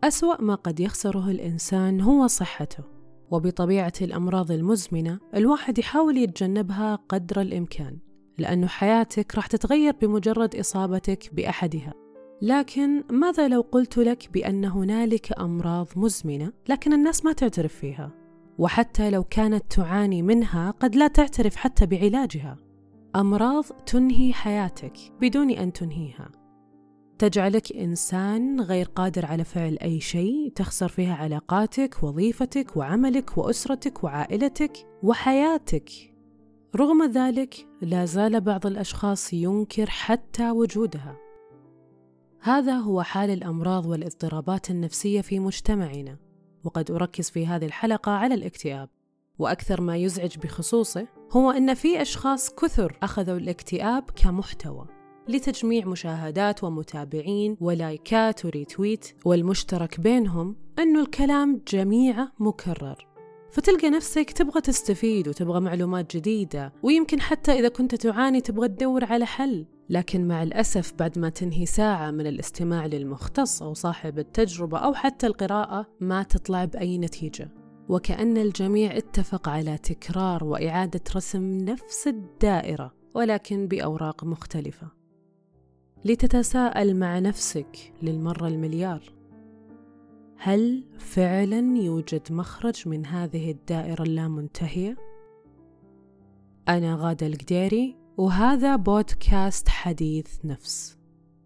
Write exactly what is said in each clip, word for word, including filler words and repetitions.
أسوأ ما قد يخسره الإنسان هو صحته، وبطبيعة الأمراض المزمنة الواحد يحاول يتجنبها قدر الإمكان، لأنه حياتك راح تتغير بمجرد إصابتك بأحدها. لكن ماذا لو قلت لك بأن هنالك أمراض مزمنة لكن الناس ما تعترف فيها، وحتى لو كانت تعاني منها قد لا تعترف حتى بعلاجها؟ أمراض تنهي حياتك بدون أن تنهيها، تجعلك إنسان غير قادر على فعل أي شيء، تخسر فيها علاقاتك، وظيفتك، وعملك، وأسرتك، وعائلتك، وحياتك. رغم ذلك لا زال بعض الأشخاص ينكر حتى وجودها. هذا هو حال الأمراض والاضطرابات النفسية في مجتمعنا، وقد أركز في هذه الحلقة على الاكتئاب. وأكثر ما يزعج بخصوصه هو أن في أشخاص كثر أخذوا الاكتئاب كمحتوى لتجميع مشاهدات ومتابعين ولايكات وريتويت، والمشترك بينهم أنه الكلام جميعه مكرر، فتلقى نفسك تبغى تستفيد وتبغى معلومات جديدة، ويمكن حتى إذا كنت تعاني تبغى تدور على حل. لكن مع الأسف بعد ما تنهي ساعة من الاستماع للمختص أو صاحب التجربة أو حتى القراءة ما تطلع بأي نتيجة، وكأن الجميع اتفق على تكرار وإعادة رسم نفس الدائرة ولكن بأوراق مختلفة. لتتساءل مع نفسك للمرة المليار: هل فعلا يوجد مخرج من هذه الدائرة اللامنتهية؟ أنا غادة القديري، وهذا بودكاست حديث نفس.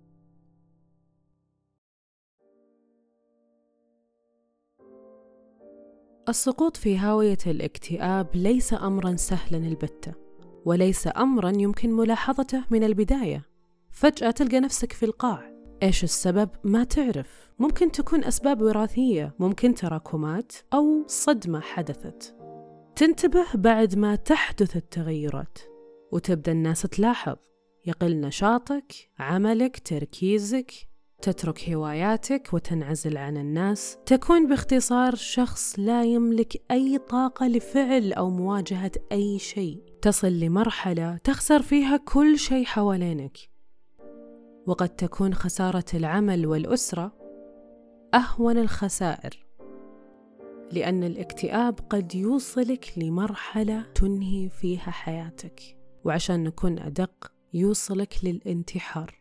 السقوط في هاوية الاكتئاب ليس أمرا سهلا البتة، وليس أمرا يمكن ملاحظته من البداية. فجأة تلقى نفسك في القاع. إيش السبب؟ ما تعرف. ممكن تكون أسباب وراثية، ممكن تراكمات أو صدمة حدثت. تنتبه بعد ما تحدث التغيرات، وتبدأ الناس تلاحظ. يقل نشاطك، عملك، تركيزك، تترك هواياتك وتنعزل عن الناس. تكون باختصار شخص لا يملك أي طاقة لفعل أو مواجهة أي شيء. تصل لمرحلة تخسر فيها كل شيء حوالينك. وقد تكون خسارة العمل والأسرة أهون الخسائر، لأن الاكتئاب قد يوصلك لمرحلة تنهي فيها حياتك، وعشان نكون أدق يوصلك للانتحار.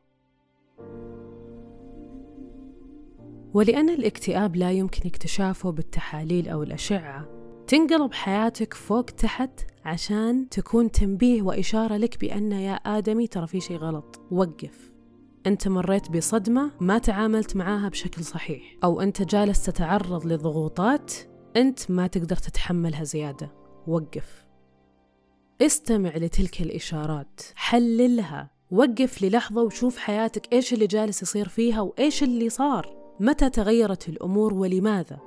ولأن الاكتئاب لا يمكن اكتشافه بالتحاليل أو الأشعة، تنقلب حياتك فوق تحت عشان تكون تنبيه وإشارة لك بأن يا آدمي ترى في شيء غلط، وقف. أنت مريت بصدمة ما تعاملت معاها بشكل صحيح، أو أنت جالس تتعرض لضغوطات أنت ما تقدر تتحملها زيادة، وقف. استمع لتلك الإشارات، حللها، وقف للحظة وشوف حياتك إيش اللي جالس يصير فيها وإيش اللي صار، متى تغيرت الأمور ولماذا.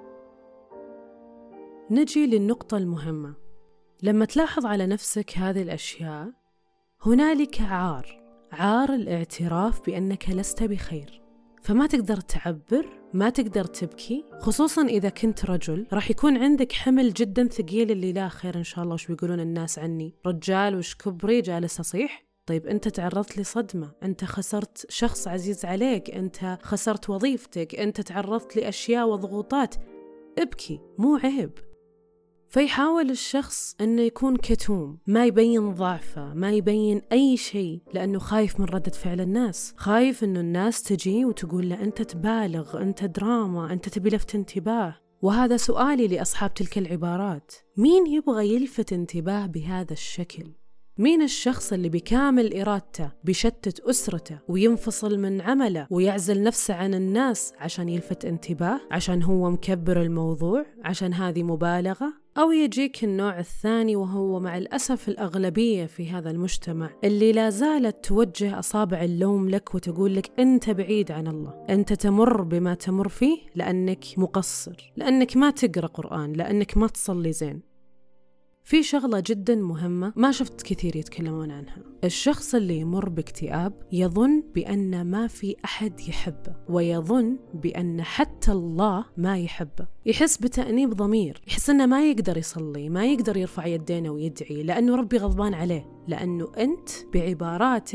نجي للنقطة المهمة. لما تلاحظ على نفسك هذه الأشياء هنالك عار عار الاعتراف بأنك لست بخير، فما تقدر تعبر، ما تقدر تبكي، خصوصا إذا كنت رجل راح يكون عندك حمل جدا ثقيل اللي لا خير إن شاء الله وش بيقولون الناس عني، رجال وش كبري جالس أصيح. طيب أنت تعرضت لصدمة، أنت خسرت شخص عزيز عليك، أنت خسرت وظيفتك، أنت تعرضت لأشياء وضغوطات، ابكي، مو عيب. فيحاول الشخص أنه يكون كتوم، ما يبين ضعفه، ما يبين أي شيء، لأنه خايف من ردة فعل الناس، خايف أنه الناس تجي وتقول له أنت تبالغ، أنت دراما، أنت تبي لفت انتباه. وهذا سؤالي لأصحاب تلك العبارات: مين يبغى يلفت انتباه بهذا الشكل؟ مين الشخص اللي بكامل إرادته بيشتت أسرته وينفصل من عمله ويعزل نفسه عن الناس عشان يلفت انتباه، عشان هو مكبر الموضوع، عشان هذه مبالغة؟ أو يجيك النوع الثاني، وهو مع الأسف الأغلبية في هذا المجتمع، اللي لا زالت توجه أصابع اللوم لك وتقول لك أنت بعيد عن الله، أنت تمر بما تمر فيه لأنك مقصر، لأنك ما تقرأ قرآن، لأنك ما تصلي زين. في شغلة جدا مهمة ما شفت كثير يتكلمون عنها. الشخص اللي يمر باكتئاب يظن بأن ما في أحد يحبه، ويظن بأن حتى الله ما يحبه. يحس بتأنيب ضمير، يحس أنه ما يقدر يصلي، ما يقدر يرفع يدينه ويدعي، لأنه ربي غضبان عليه، لأنه أنت بعباراتك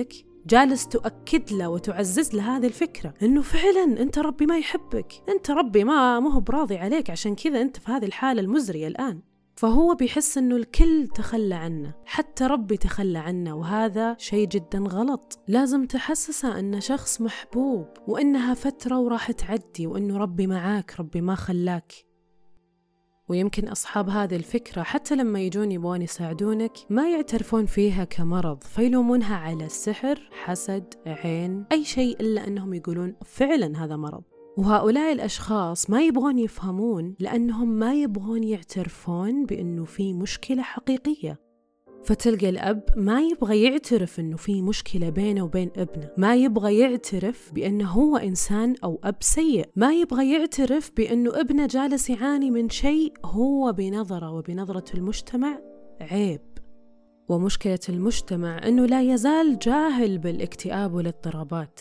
جالس تؤكد له وتعزز له هذه الفكرة إنه فعلا أنت ربي ما يحبك، أنت ربي ما مو براضي عليك، عشان كذا أنت في هذه الحالة المزرية الآن. فهو بيحس إنه الكل تخلى عنه، حتى ربي تخلى عنه، وهذا شيء جدا غلط. لازم تحسسه إنه شخص محبوب، وإنها فترة وراح تعدي، وإنه ربي معاك، ربي ما خلاك. ويمكن أصحاب هذه الفكرة حتى لما يجون يبغون يساعدونك ما يعترفون فيها كمرض، فيلومونها على السحر، حسد، عين، أي شيء، إلا أنهم يقولون فعلا هذا مرض. وهؤلاء الأشخاص ما يبغون يفهمون، لأنهم ما يبغون يعترفون بأنه في مشكلة حقيقية. فتلقى الأب ما يبغى يعترف أنه في مشكلة بينه وبين ابنه، ما يبغى يعترف بأنه هو إنسان أو أب سيء، ما يبغى يعترف بأنه ابنه جالس يعاني من شيء هو بنظره وبنظرة المجتمع عيب. ومشكلة المجتمع أنه لا يزال جاهل بالاكتئاب والاضطرابات.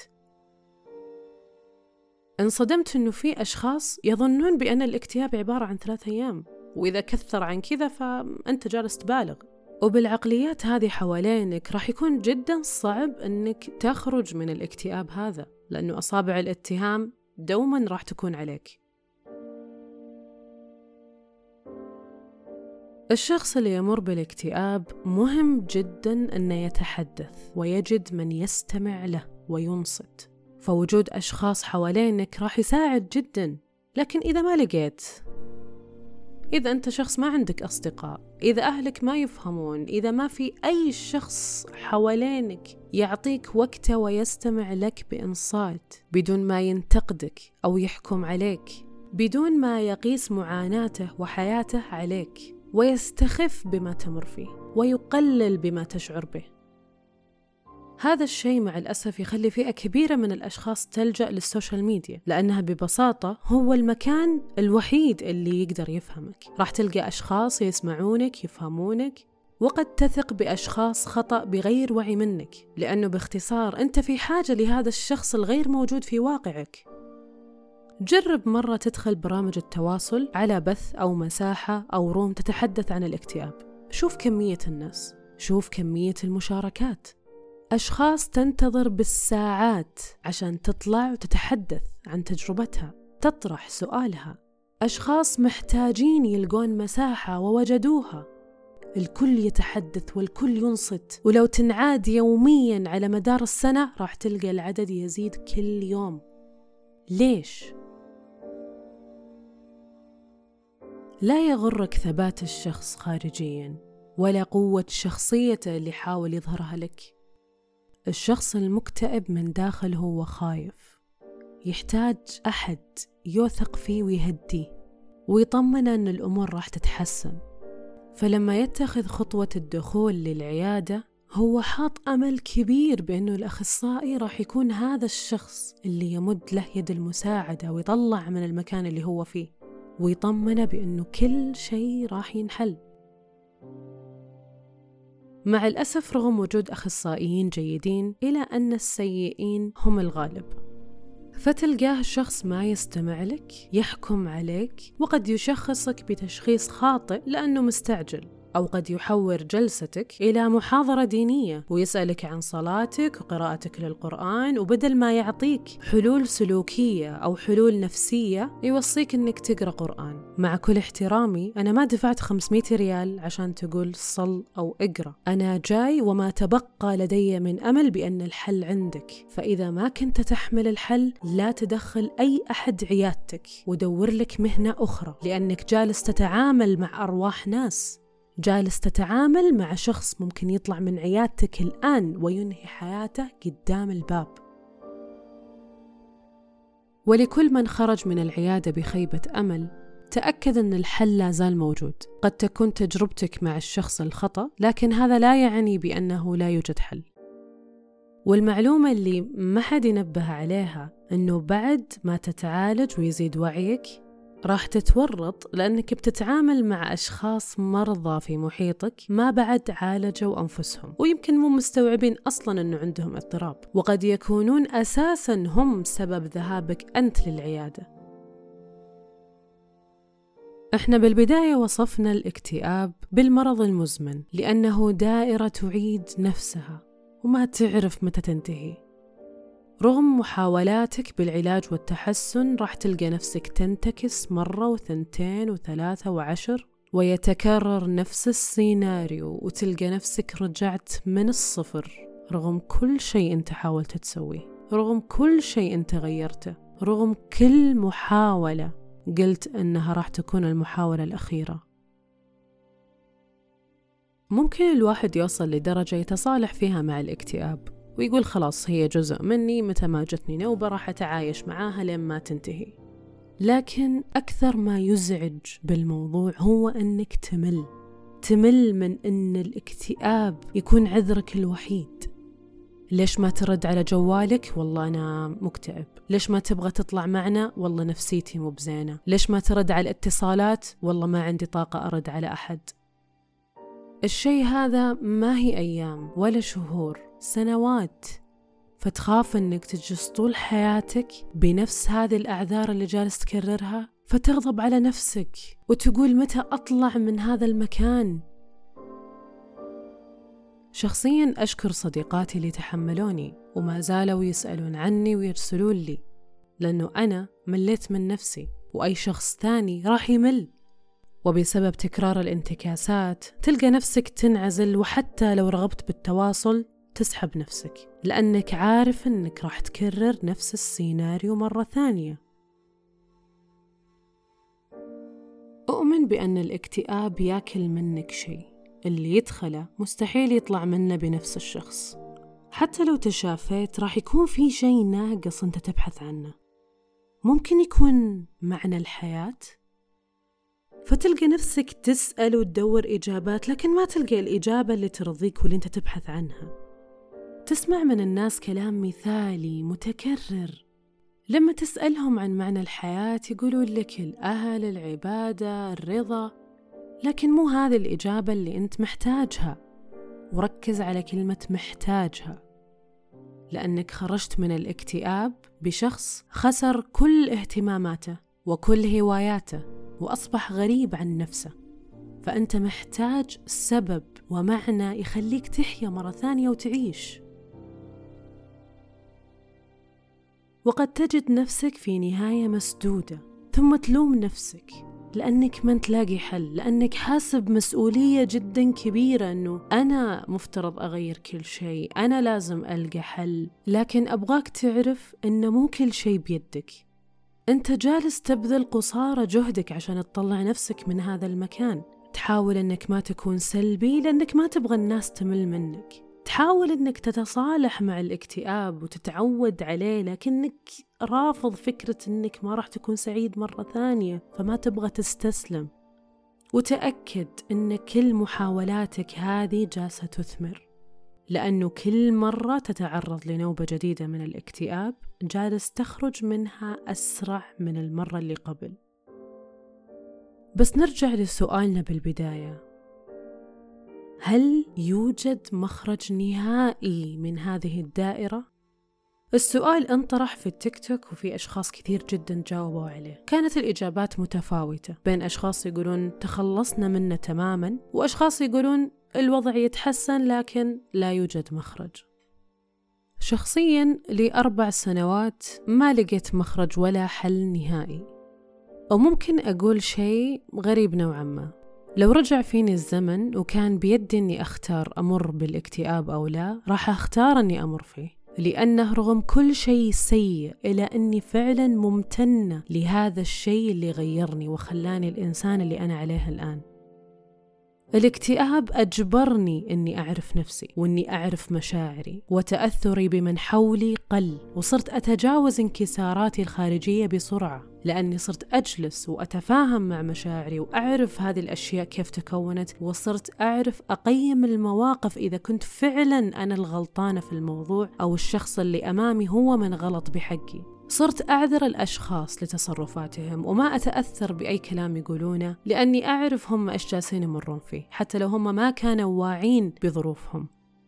انصدمت أنه في أشخاص يظنون بأن الاكتئاب عبارة عن ثلاثة أيام، وإذا كثر عن كذا فأنت جالس تبالغ. وبالعقليات هذه حوالينك راح يكون جدا صعب أنك تخرج من الاكتئاب هذا، لأنه أصابع الاتهام دوما راح تكون عليك. الشخص اللي يمر بالاكتئاب مهم جدا أنه يتحدث ويجد من يستمع له وينصت، فوجود أشخاص حوالينك راح يساعد جدا. لكن إذا ما لقيت، إذا أنت شخص ما عندك أصدقاء، إذا أهلك ما يفهمون، إذا ما في أي شخص حوالينك يعطيك وقته ويستمع لك بإنصات بدون ما ينتقدك أو يحكم عليك، بدون ما يقيس معاناته وحياته عليك ويستخف بما تمر فيه ويقلل بما تشعر به، هذا الشيء مع الأسف يخلي فئة كبيرة من الأشخاص تلجأ للسوشيال ميديا، لأنها ببساطة هو المكان الوحيد اللي يقدر يفهمك. راح تلقى أشخاص يسمعونك، يفهمونك، وقد تثق بأشخاص خطأ بغير وعي منك، لأنه باختصار أنت في حاجة لهذا الشخص الغير موجود في واقعك. جرب مرة تدخل برامج التواصل على بث أو مساحة أو روم تتحدث عن الاكتئاب، شوف كمية الناس، شوف كمية المشاركات، أشخاص تنتظر بالساعات عشان تطلع وتتحدث عن تجربتها، تطرح سؤالها، أشخاص محتاجين يلقون مساحة ووجدوها. الكل يتحدث والكل ينصت، ولو تنعاد يوميا على مدار السنة راح تلقى العدد يزيد كل يوم. ليش؟ لا يغرك ثبات الشخص خارجيا ولا قوة شخصيته اللي حاول يظهرها لك. الشخص المكتئب من داخل هو خايف، يحتاج أحد يوثق فيه ويهديه ويطمنه أن الأمور راح تتحسن. فلما يتخذ خطوة الدخول للعيادة هو حاط أمل كبير بأنه الأخصائي راح يكون هذا الشخص اللي يمد له يد المساعدة ويطلع من المكان اللي هو فيه، ويطمنه بأنه كل شيء راح ينحل. مع الأسف رغم وجود أخصائيين جيدين إلى أن السيئين هم الغالب، فتلقاه الشخص ما يستمع لك، يحكم عليك، وقد يشخصك بتشخيص خاطئ لأنه مستعجل، أو قد يحور جلستك إلى محاضرة دينية ويسألك عن صلاتك وقراءتك للقرآن، وبدل ما يعطيك حلول سلوكية أو حلول نفسية يوصيك أنك تقرأ قرآن. مع كل احترامي، أنا ما دفعت خمسمية ريال عشان تقول صل أو اقرأ، أنا جاي وما تبقى لدي من أمل بأن الحل عندك، فإذا ما كنت تحمل الحل لا تدخل أي أحد عيادتك ودور لك مهنة أخرى، لأنك جالس تتعامل مع أرواح ناس، جالس تتعامل مع شخص ممكن يطلع من عيادتك الآن وينهي حياته قدام الباب. ولكل من خرج من العيادة بخيبة أمل، تأكد أن الحل لا زال موجود. قد تكون تجربتك مع الشخص الخطأ، لكن هذا لا يعني بأنه لا يوجد حل. والمعلومة اللي ما حد ينبه عليها أنه بعد ما تتعالج ويزيد وعيك راح تتورط، لأنك بتتعامل مع أشخاص مرضى في محيطك ما بعد عالجوا أنفسهم، ويمكن مو مستوعبين أصلاً أنه عندهم اضطراب، وقد يكونون أساساً هم سبب ذهابك أنت للعيادة. احنا بالبداية وصفنا الاكتئاب بالمرض المزمن لأنه دائرة تعيد نفسها، وما تعرف متى تنتهي. رغم محاولاتك بالعلاج والتحسن راح تلقى نفسك تنتكس مرة وثنتين وثلاثة وعشر، ويتكرر نفس السيناريو وتلقى نفسك رجعت من الصفر، رغم كل شيء انت حاولت تسويه، رغم كل شيء انت غيرته، رغم كل محاولة قلت انها راح تكون المحاولة الأخيرة. ممكن الواحد يوصل لدرجة يتصالح فيها مع الاكتئاب ويقول خلاص هي جزء مني، متى ما جتني نوبة راح أتعايش معاها لين ما تنتهي. لكن أكثر ما يزعج بالموضوع هو أنك تمل تمل من أن الاكتئاب يكون عذرك الوحيد. ليش ما ترد على جوالك؟ والله أنا مكتئب. ليش ما تبغى تطلع معنا؟ والله نفسيتي مو بزينة. ليش ما ترد على الاتصالات؟ والله ما عندي طاقة أرد على أحد. الشيء هذا ما هي أيام ولا شهور، سنوات. فتخاف أنك تجلس طول حياتك بنفس هذه الأعذار اللي جالس تكررها، فتغضب على نفسك وتقول متى أطلع من هذا المكان. شخصياً أشكر صديقاتي اللي تحملوني وما زالوا يسألون عني ويرسلون لي، لأنه أنا مليت من نفسي وأي شخص ثاني راح يمل. وبسبب تكرار الانتكاسات تلقى نفسك تنعزل، وحتى لو رغبت بالتواصل تسحب نفسك، لأنك عارف أنك راح تكرر نفس السيناريو مرة ثانية. أؤمن بأن الاكتئاب ياكل منك شيء، اللي يدخله مستحيل يطلع منه بنفس الشخص. حتى لو تشافيت راح يكون في شيء ناقص أنت تبحث عنه. ممكن يكون معنى الحياة، فتلقى نفسك تسأل وتدور إجابات، لكن ما تلقى الإجابة اللي ترضيك واللي أنت تبحث عنها. تسمع من الناس كلام مثالي متكرر، لما تسألهم عن معنى الحياة يقولون لك الأهل، العبادة، الرضا، لكن مو هذه الإجابة اللي أنت محتاجها. وركز على كلمة محتاجها، لأنك خرجت من الاكتئاب بشخص خسر كل اهتماماته وكل هواياته وأصبح غريب عن نفسه. فأنت محتاج سبب ومعنى يخليك تحيا مرة ثانية وتعيش. وقد تجد نفسك في نهاية مسدودة، ثم تلوم نفسك لأنك ما تلاقي حل، لأنك حاسب مسؤولية جدا كبيرة أنه أنا مفترض أغير كل شيء، أنا لازم ألقى حل. لكن أبغاك تعرف أنه مو كل شيء بيدك. أنت جالس تبذل قصارى جهدك عشان تطلع نفسك من هذا المكان. تحاول أنك ما تكون سلبي لأنك ما تبغى الناس تمل منك. تحاول أنك تتصالح مع الاكتئاب وتتعود عليه، لكنك رافض فكرة أنك ما راح تكون سعيد مرة ثانية، فما تبغى تستسلم. وتأكد أن كل محاولاتك هذه جالسة تثمر، لأنه كل مرة تتعرض لنوبة جديدة من الاكتئاب جالس تخرج منها أسرع من المرة اللي قبل. بس نرجع لسؤالنا بالبداية، هل يوجد مخرج نهائي من هذه الدائرة؟ السؤال انطرح في التيك توك وفي أشخاص كثير جدا جاوبوا عليه. كانت الإجابات متفاوتة بين أشخاص يقولون تخلصنا منه تماما، وأشخاص يقولون الوضع يتحسن لكن لا يوجد مخرج. شخصيا لأربع سنوات ما لقيت مخرج ولا حل نهائي. أو ممكن أقول شيء غريب نوعا ما، لو رجع فيني الزمن وكان بيدي أني أختار أمر بالاكتئاب أو لا، راح أختار أني أمر فيه، لأنه رغم كل شيء سيء إلى أني فعلا ممتنة لهذا الشيء اللي غيرني وخلاني الإنسان اللي أنا عليه الآن. الاكتئاب أجبرني أني أعرف نفسي وأني أعرف مشاعري، وتأثري بمن حولي قل، وصرت أتجاوز انكساراتي الخارجية بسرعة، لأني صرت أجلس وأتفاهم مع مشاعري وأعرف هذه الأشياء كيف تكونت، وصرت أعرف أقيم المواقف إذا كنت فعلا أنا الغلطانة في الموضوع أو الشخص اللي أمامي هو من غلط بحقي. صرت أعذر الأشخاص لتصرفاتهم وما أتأثر بأي كلام يقولونه، لأني أعرف هم إيش جالسين يمرون فيه حتى لو هم ما كانوا واعين بظروفهم.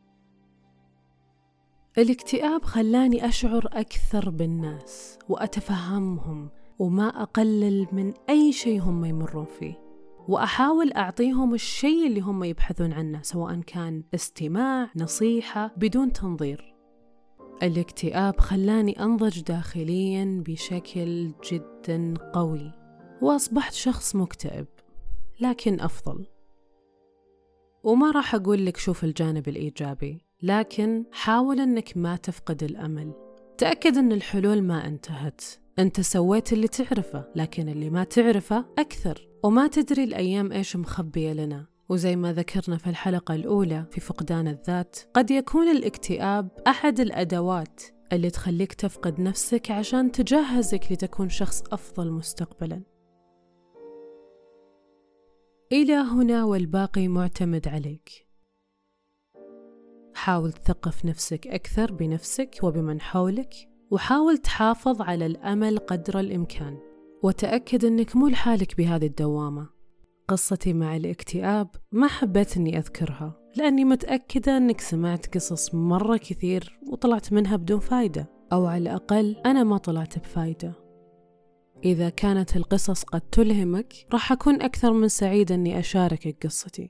الاكتئاب خلاني أشعر أكثر بالناس وأتفهمهم وما أقلل من أي شيء هم يمرون فيه، وأحاول أعطيهم الشيء اللي هم يبحثون عنه، سواء كان استماع، نصيحة، بدون تنظير. الاكتئاب خلاني أنضج داخلياً بشكل جداً قوي، وأصبحت شخص مكتئب لكن أفضل. وما راح أقول لك شوف الجانب الإيجابي، لكن حاول أنك ما تفقد الأمل. تأكد أن الحلول ما انتهت، أنت سويت اللي تعرفه، لكن اللي ما تعرفه أكثر، وما تدري الأيام إيش مخبية لنا. وزي ما ذكرنا في الحلقة الأولى في فقدان الذات، قد يكون الاكتئاب أحد الأدوات اللي تخليك تفقد نفسك عشان تجهزك لتكون شخص أفضل مستقبلاً. إلى هنا والباقي معتمد عليك. حاول تثقف نفسك أكثر بنفسك وبمن حولك، وحاول تحافظ على الأمل قدر الإمكان، وتأكد أنك مو لحالك بهذه الدوامة. قصتي مع الاكتئاب ما حبيت أني أذكرها، لأني متأكدة أنك سمعت قصص مرة كثير وطلعت منها بدون فايدة، أو على الأقل أنا ما طلعت بفايدة. إذا كانت القصص قد تلهمك، راح أكون أكثر من سعيدة أني أشاركك قصتي.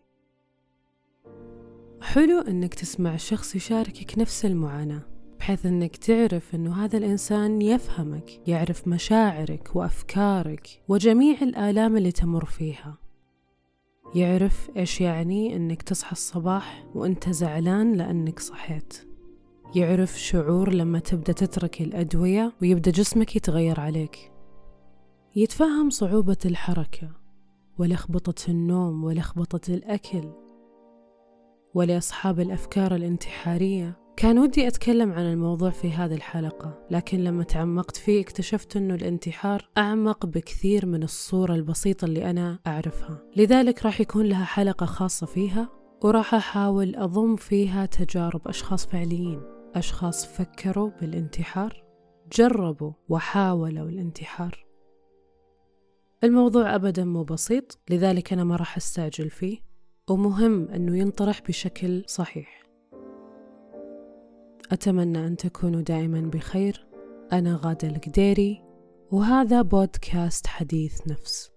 حلو أنك تسمع شخص يشاركك نفس المعاناة، بحيث أنك تعرف أنه هذا الإنسان يفهمك، يعرف مشاعرك وأفكارك وجميع الآلام اللي تمر فيها. يعرف إيش يعني أنك تصحى الصباح وأنت زعلان لأنك صحيت. يعرف شعور لما تبدأ تترك الأدوية ويبدأ جسمك يتغير عليك. يتفهم صعوبة الحركة ولخبطة النوم ولخبطة الأكل. ولأصحاب الأفكار الانتحارية، كان ودي أتكلم عن الموضوع في هذه الحلقة، لكن لما تعمقت فيه اكتشفت أنه الانتحار أعمق بكثير من الصورة البسيطة اللي أنا أعرفها. لذلك راح يكون لها حلقة خاصة فيها، وراح أحاول أضم فيها تجارب أشخاص فعليين، أشخاص فكروا بالانتحار، جربوا وحاولوا الانتحار. الموضوع أبداً مو بسيط، لذلك أنا ما راح أستعجل فيه، ومهم أنه ينطرح بشكل صحيح. أتمنى أن تكونوا دائماً بخير. أنا غادة القديري، وهذا بودكاست حديث نفس.